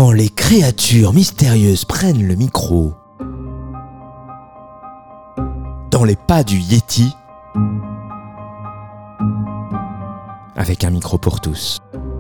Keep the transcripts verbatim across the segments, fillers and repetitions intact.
Quand les créatures mystérieuses prennent le micro, dans les pas du Yéti, avec un micro pour tous.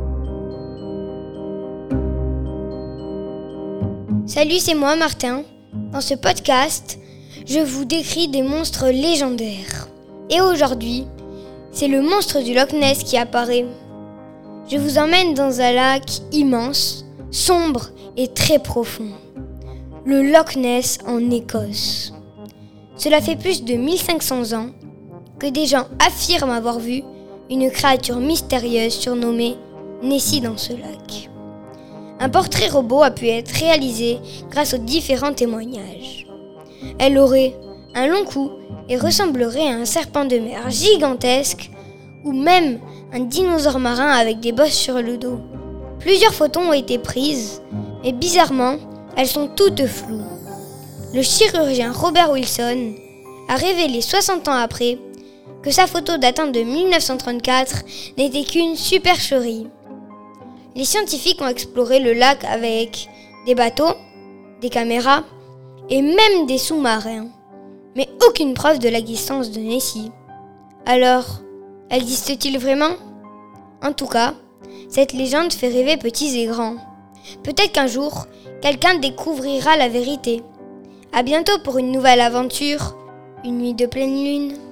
Salut, c'est moi Martin. Dans ce podcast, je vous décris des monstres légendaires. Et aujourd'hui, c'est le monstre du Loch Ness qui apparaît. Je vous emmène dans un lac immense, sombre et très profond. Le Loch Ness en Écosse. Cela fait plus de mille cinq cents ans que des gens affirment avoir vu une créature mystérieuse surnommée Nessie dans ce lac. Un portrait robot a pu être réalisé grâce aux différents témoignages. Elle aurait un long cou et ressemblerait à un serpent de mer gigantesque ou même un dinosaure marin avec des bosses sur le dos. Plusieurs photos ont été prises, mais bizarrement, elles sont toutes floues. Le chirurgien Robert Wilson a révélé soixante ans après que sa photo datant de mille neuf cent trente-quatre n'était qu'une supercherie. Les scientifiques ont exploré le lac avec des bateaux, des caméras et même des sous-marins, mais aucune preuve de l'existence de Nessie. Alors, existe-t-il vraiment ? En tout cas, cette légende fait rêver petits et grands. Peut-être qu'un jour, quelqu'un découvrira la vérité. À bientôt pour une nouvelle aventure, une nuit de pleine lune.